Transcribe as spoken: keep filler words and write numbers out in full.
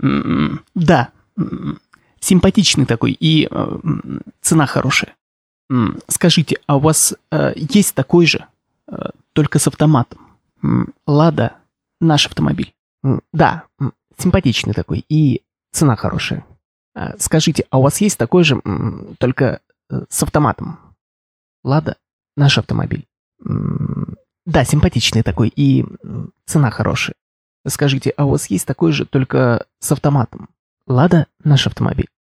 М, Да, м, симпатичный такой и э, м, цена хорошая. М, Скажите, а у вас э, есть такой же, э, только с автоматом? М, Лада, наш автомобиль. М, Да, м, симпатичный такой и цена хорошая. А, Скажите, а у вас есть такой же, м, только э, с автоматом? Лада, наш автомобиль. М, Да, симпатичный такой и м, цена хорошая. Скажите, а у вас есть такой же, только с автоматом? Лада, наш автомобиль.